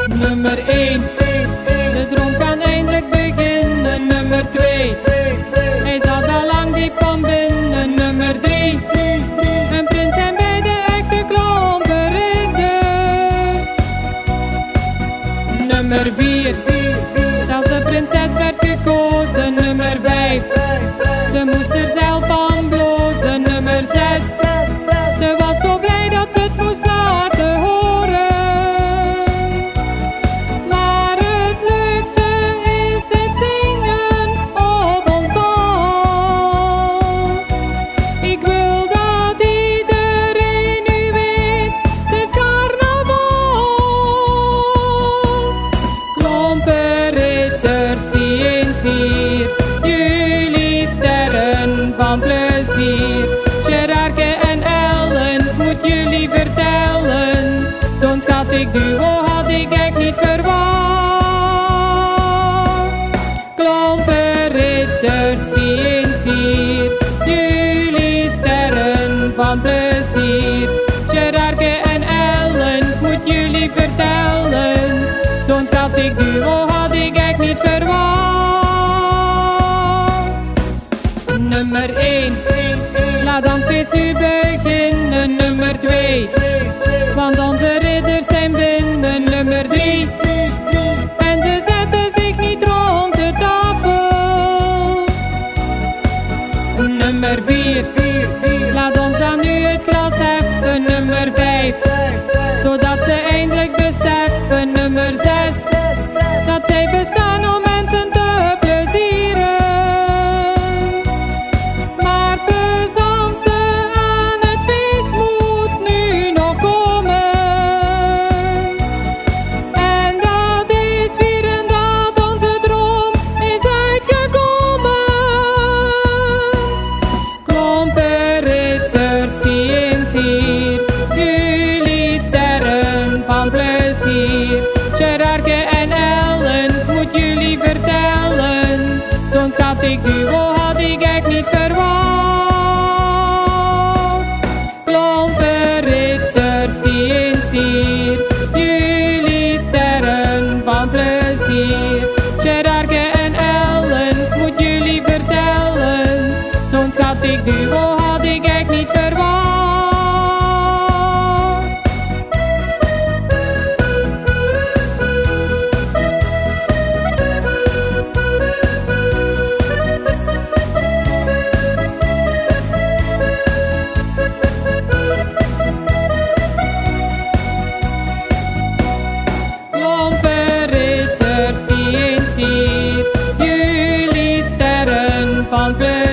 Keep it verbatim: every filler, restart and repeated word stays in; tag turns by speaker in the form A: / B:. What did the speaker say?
A: Nummer één, de droom kan eindelijk beginnen. Nummer twee, hij zat al lang diep van binnen. Nummer drie, een prins en beide echte klompenridders. Nummer vier, zelfs de prinses werd gekozen. Nummer vijf, ze moest er zelf van blozen. Nummer zes, ze was zo blij dat ze het moest laten horen. Maar het leukste is dit zingen op ons bal. Ik wil dat iedereen nu weet, het is carnaval. Klompenridders, zie eens hier, jullie sterren van plezier. Gerarke en Ellen, moet jullie vertellen, zo'n schattig duo had ik echt niet verwacht. Klompenridders, zie eens hier, jullie sterren van plezier. Gerarke en Ellen, moet jullie vertellen, zo'n schattig duo had ik echt niet verwacht. Nummer één, laat dan het feest nu beginnen. Nummer twee, want onze ridders zijn binnen. Nummer drie, en ze zetten zich niet rond de tafel. Nummer vier, laat ons dan nu het glas heffen. Nummer vijf, zodat ze eindelijk beseffen. Nummer zes, dat zij bestaan om mensen te plezieren. Maar plezantste aan het feest moet nu nog komen. En dat is vieren dat onze droom is uitgekomen. Klompenridders, zie eens hier, jullie sterren van plezier. Gerarke en Ellen, moet jullie vertellen, zo'n schattig duo had ik echt niet verwacht. Klompenridders, zie eens hier, jullie sterren van plezier. Gerarke en Ellen, moet jullie vertellen, zo'n schattig duo had ik echt niet verwacht. Klompenridders, zie eens hier, jullie sterren van plezier.